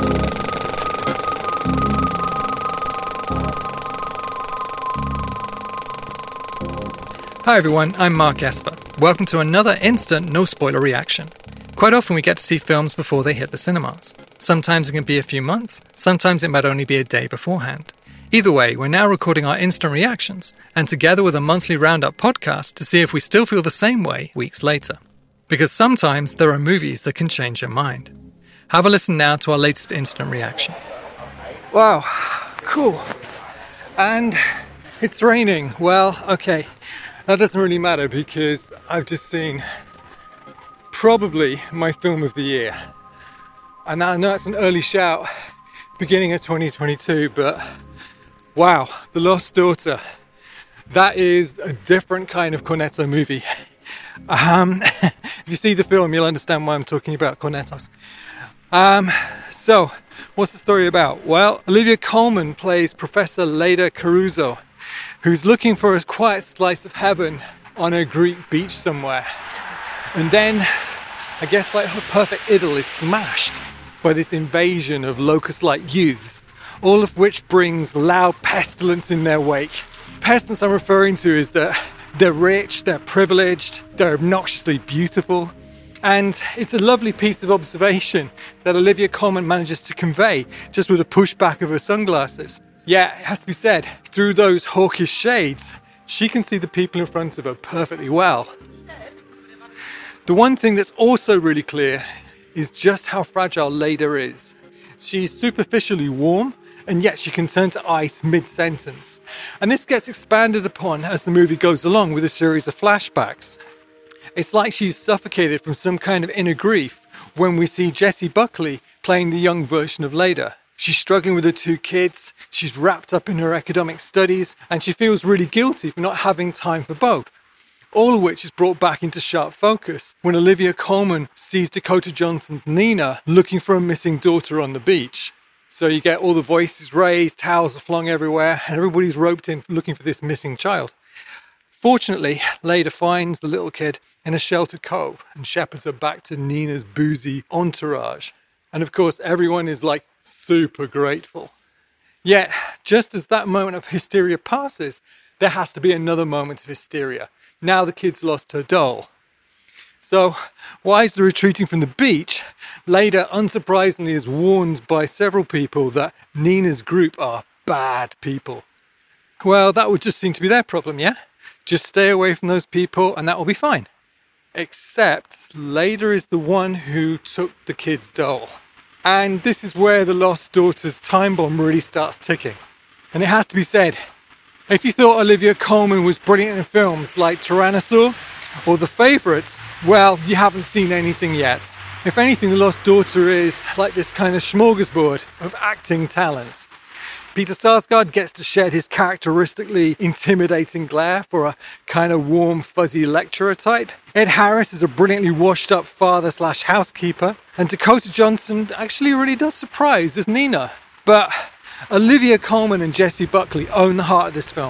Hi everyone, I'm Mark Esper. Welcome to another instant no spoiler reaction. Quite often we get to see films before they hit the cinemas. Sometimes it can be a few months, sometimes it might only be a day beforehand. Either way, we're now recording our instant reactions, and together with a monthly roundup podcast to see if we still feel the same way weeks later. Because sometimes there are movies that can change your mind. Have a listen now to our latest instant reaction. Wow, cool. And it's raining. Well, okay. That doesn't really matter because I've just seen probably my film of the year. And I know it's an early shout, beginning of 2022, but wow, The Lost Daughter. That is a different kind of Cornetto movie. If you see the film, you'll understand why I'm talking about Cornettos. So, what's the story about? Well, Olivia Colman plays Professor Leda Caruso, who's looking for a quiet slice of heaven on a Greek beach somewhere. And then, I guess like her perfect idyll is smashed by this invasion of locust-like youths, all of which brings loud pestilence in their wake. Pestilence I'm referring to is that they're rich, they're privileged, they're obnoxiously beautiful. And it's a lovely piece of observation that Olivia Colman manages to convey just with a pushback of her sunglasses. Yeah, it has to be said, through those hawkish shades, she can see the people in front of her perfectly well. The one thing that's also really clear is just how fragile Leda is. She's superficially warm, and yet she can turn to ice mid-sentence. And this gets expanded upon as the movie goes along with a series of flashbacks. It's like she's suffocated from some kind of inner grief when we see Jessie Buckley playing the young version of Leda. She's struggling with her two kids, she's wrapped up in her academic studies, and she feels really guilty for not having time for both. All of which is brought back into sharp focus when Olivia Colman sees Dakota Johnson's Nina looking for a missing daughter on the beach. So you get all the voices raised, towels are flung everywhere, and everybody's roped in looking for this missing child. Fortunately, Leda finds the little kid in a sheltered cove and shepherds her back to Nina's boozy entourage. And of course, everyone is like super grateful. Yet, just as that moment of hysteria passes, there has to be another moment of hysteria. Now the kid's lost her doll. So, wisely retreating from the beach, Leda unsurprisingly is warned by several people that Nina's group are bad people. Well, that would just seem to be their problem, yeah? Just stay away from those people and that will be fine. Except Leda is the one who took the kid's doll. And this is where The Lost Daughter's time bomb really starts ticking. And it has to be said, if you thought Olivia Colman was brilliant in films like Tyrannosaur or The Favourite, well, you haven't seen anything yet. If anything, The Lost Daughter is like this kind of smorgasbord of acting talent. Peter Sarsgaard gets to shed his characteristically intimidating glare for a kind of warm, fuzzy lecturer type. Ed Harris is a brilliantly washed-up father/housekeeper. And Dakota Johnson actually really does surprise as Nina. But Olivia Colman and Jessie Buckley own the heart of this film.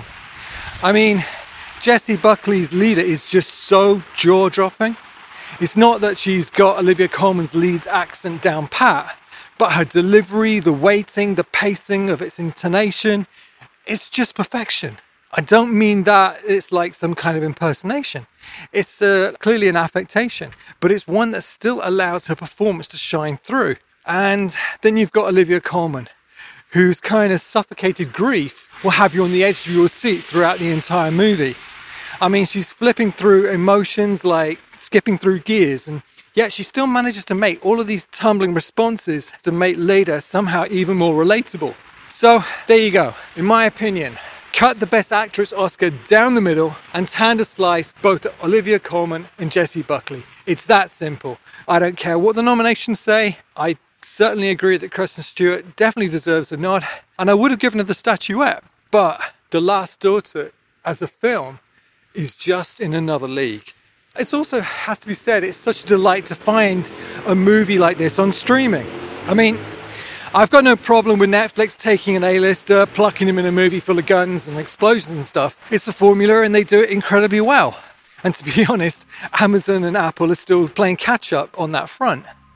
I mean, Jessie Buckley's Leda is just so jaw-dropping. It's not that she's got Olivia Colman's lead's accent down pat, but her delivery, the weighting, the pacing of its intonation, it's just perfection. I don't mean that it's like some kind of impersonation. It's clearly an affectation, but it's one that still allows her performance to shine through. And then you've got Olivia Colman, whose kind of suffocated grief will have you on the edge of your seat throughout the entire movie. I mean, she's flipping through emotions like skipping through gears, and yet she still manages to make all of these tumbling responses to make Leda somehow even more relatable. So, there you go. In my opinion, cut the Best Actress Oscar down the middle and hand a slice both to Olivia Colman and Jessie Buckley. It's that simple. I don't care what the nominations say. I certainly agree that Kristen Stewart definitely deserves a nod, and I would have given her the statuette. But The Lost Daughter, as a film, is just in another league. It also has to be said, it's such a delight to find a movie like this on streaming. I mean, I've got no problem with Netflix taking an A-lister, plucking him in a movie full of guns and explosions and stuff. It's a formula and they do it incredibly well. And to be honest, Amazon and Apple are still playing catch-up on that front.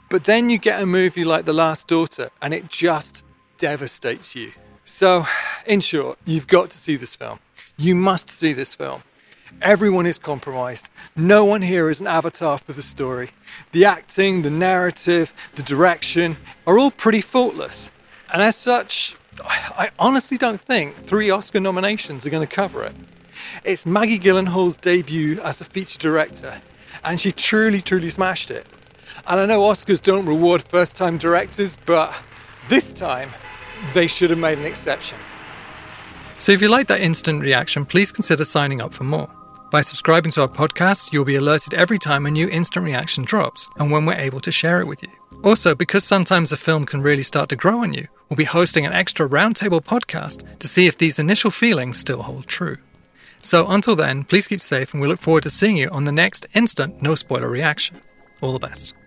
But then you get a movie like The Last Daughter and it just devastates you. So, in short, you've got to see this film. You must see this film. Everyone is compromised. No one here is an avatar for the story. The acting, the narrative, the direction are all pretty faultless. And as such, I honestly don't think 3 Oscar nominations are going to cover it. It's Maggie Gyllenhaal's debut as a feature director, and she truly smashed it. And I know Oscars don't reward first-time directors, but this time, they should have made an exception. So if you like that instant reaction, please consider signing up for more. By subscribing to our podcast, you'll be alerted every time a new instant reaction drops and when we're able to share it with you. Also, because sometimes a film can really start to grow on you, we'll be hosting an extra roundtable podcast to see if these initial feelings still hold true. So until then, please keep safe and we look forward to seeing you on the next instant no spoiler reaction. All the best.